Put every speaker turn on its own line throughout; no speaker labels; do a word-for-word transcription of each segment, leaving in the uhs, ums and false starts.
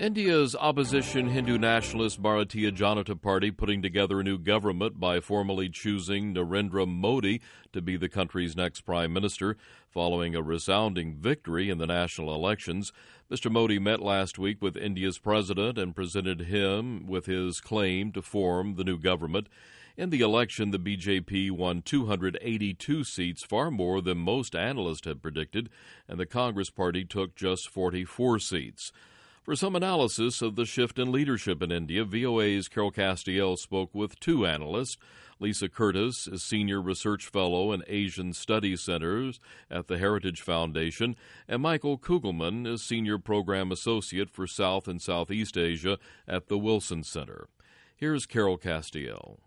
India's opposition Hindu nationalist Bharatiya Janata Party putting together a new government by formally choosing Narendra Modi to be the country's next prime minister following a resounding victory in the national elections. Mister Modi met last week with India's president and presented him with his claim to form the new government. In the election, the B J P won two hundred eighty-two seats, far more than most analysts had predicted, and the Congress Party took just forty-four seats. For some analysis of the shift in leadership in India, V O A's Carol Castiel spoke with two analysts. Lisa Curtis is Senior Research Fellow in Asian Studies Centers at the Heritage Foundation, and Michael Kugelman is Senior Program Associate for South and Southeast Asia at the Wilson Center. Here's Carol Castiel.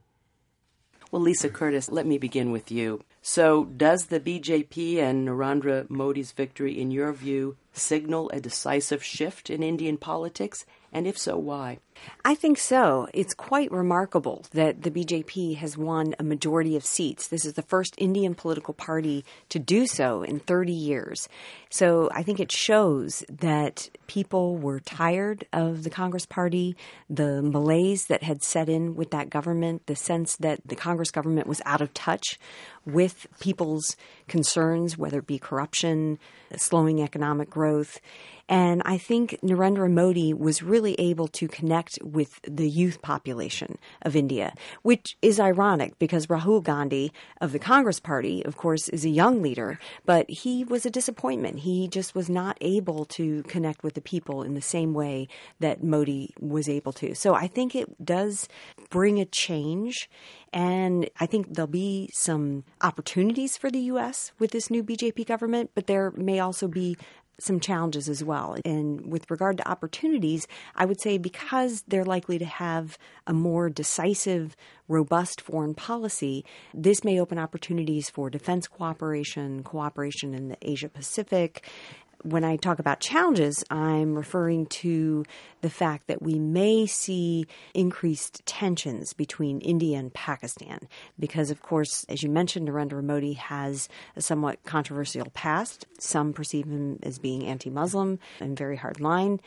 Well, Lisa Curtis, let me begin with you. So does the B J P and Narendra Modi's victory, in your view, signal a decisive shift in Indian politics? And if so, why?
I think so. It's quite remarkable that the B J P has won a majority of seats. This is the first Indian political party to do so in thirty years. So I think it shows that people were tired of the Congress Party, the malaise that had set in with that government, the sense that the Congress government was out of touch with people's concerns, whether it be corruption, slowing economic growth. And I think Narendra Modi was really able to connect with the youth population of India, which is ironic because Rahul Gandhi of the Congress Party, of course, is a young leader, but he was a disappointment. He just was not able to connect with the people in the same way that Modi was able to. So I think it does bring a change, and I think there'll be some opportunities for the U S with this new B J P government, but there may also be some challenges as well. And with regard to opportunities, I would say because they're likely to have a more decisive, robust foreign policy, this may open opportunities for defense cooperation, cooperation in the Asia Pacific. When I talk about challenges, I'm referring to the fact that we may see increased tensions between India and Pakistan because, of course, as you mentioned, Narendra Modi has a somewhat controversial past. Some perceive him as being anti-Muslim and very hard line.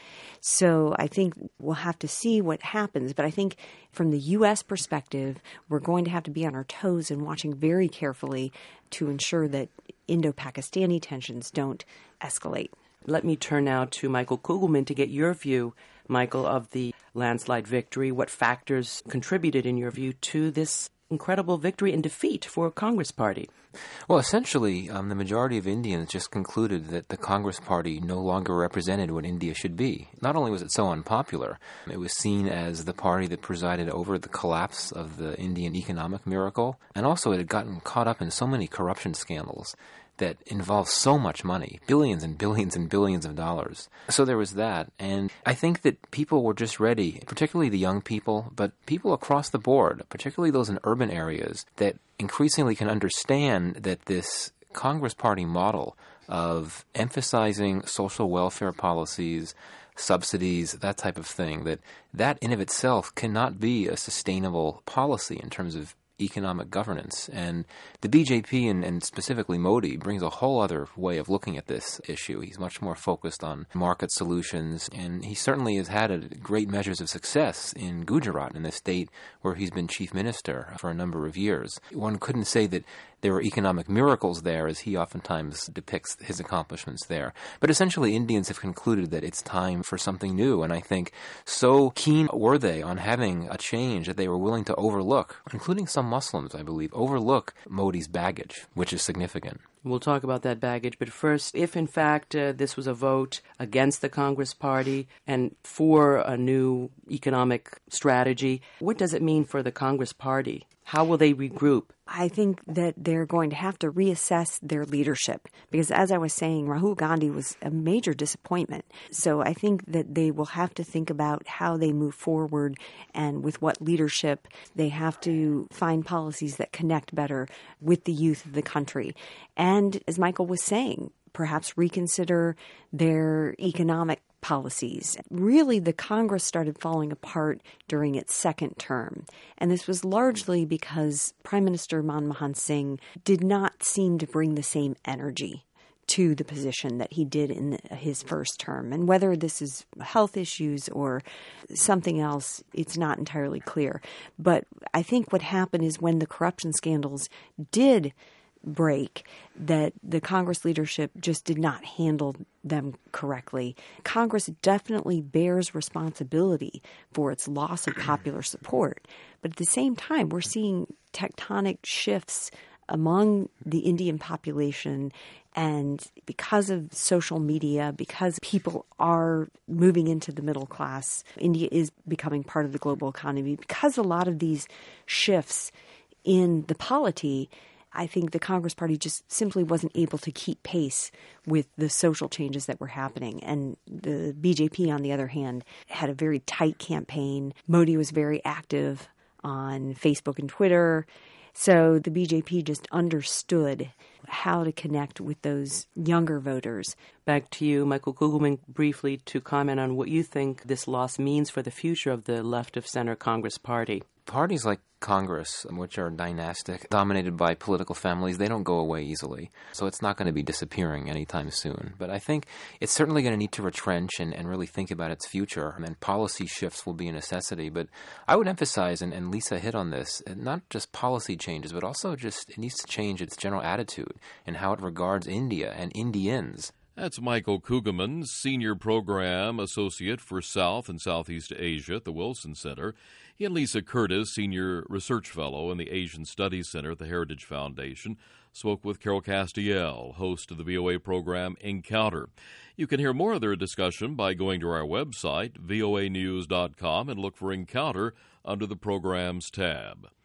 So I think we'll have to see what happens. But I think from the U S perspective, we're going to have to be on our toes and watching very carefully to ensure that Indo-Pakistani tensions don't escalate.
Let me turn now to Michael Kugelman to get your view, Michael, of the landslide victory. What factors contributed, in your view, to this incredible victory and defeat for Congress Party?
Well, essentially, um, the majority of Indians just concluded that the Congress Party no longer represented what India should be. Not only was it so unpopular, it was seen as the party that presided over the collapse of the Indian economic miracle, and also it had gotten caught up in so many corruption scandals that involved so much money, billions and billions and billions of dollars. So there was that. And I think that people were just ready, particularly the young people, but people across the board, particularly those in urban areas, that increasingly can understand that this Congress Party model of emphasizing social welfare policies, subsidies, that type of thing, that that in of itself cannot be a sustainable policy in terms of economic governance. And the B J P and, and specifically Modi brings a whole other way of looking at this issue. He's much more focused on market solutions, and he certainly has had a great measures of success in Gujarat, in the state where he's been chief minister for a number of years. One couldn't say that there were economic miracles there, as he oftentimes depicts his accomplishments there. But essentially, Indians have concluded that it's time for something new, and I think so keen were they on having a change that they were willing to overlook, including some Muslims, I believe, overlook Modi's baggage, which is significant.
We'll talk about that baggage, but first, if in fact uh, this was a vote against the Congress Party and for a new economic strategy, what does it mean for the Congress Party? How will they regroup?
I think that they're going to have to reassess their leadership because, as I was saying, Rahul Gandhi was a major disappointment. So I think that they will have to think about how they move forward and with what leadership. They have to find policies that connect better with the youth of the country. And as Michael was saying, perhaps reconsider their economic policies. Really, the Congress started falling apart during its second term. And this was largely because Prime Minister Manmohan Singh did not seem to bring the same energy to the position that he did in his first term. And whether this is health issues or something else, it's not entirely clear. But I think what happened is when the corruption scandals did break, that the Congress leadership just did not handle them correctly. Congress definitely bears responsibility for its loss of popular support. But at the same time, we're seeing tectonic shifts among the Indian population. And because of social media, because people are moving into the middle class, India is becoming part of the global economy. Because a lot of these shifts in the polity, I think the Congress Party just simply wasn't able to keep pace with the social changes that were happening. And the B J P, on the other hand, had a very tight campaign. Modi was very active on Facebook and Twitter. So the B J P just understood how to connect with those younger voters.
Back to you, Michael Kugelman, briefly to comment on what you think this loss means for the future of the left-of-center Congress Party.
Parties like Congress, which are dynastic, dominated by political families, they don't go away easily. So it's not going to be disappearing anytime soon. But I think it's certainly going to need to retrench and, and really think about its future. And policy shifts will be a necessity. But I would emphasize, and, and Lisa hit on this, not just policy changes, but also just it needs to change its general attitude and how it regards India and Indians.
That's Michael Kugelman, Senior Program Associate for South and Southeast Asia at the Wilson Center. He and Lisa Curtis, Senior Research Fellow in the Asian Studies Center at the Heritage Foundation, spoke with Carol Castiel, host of the V O A program Encounter. You can hear more of their discussion by going to our website, voa news dot com, and look for Encounter under the Programs tab.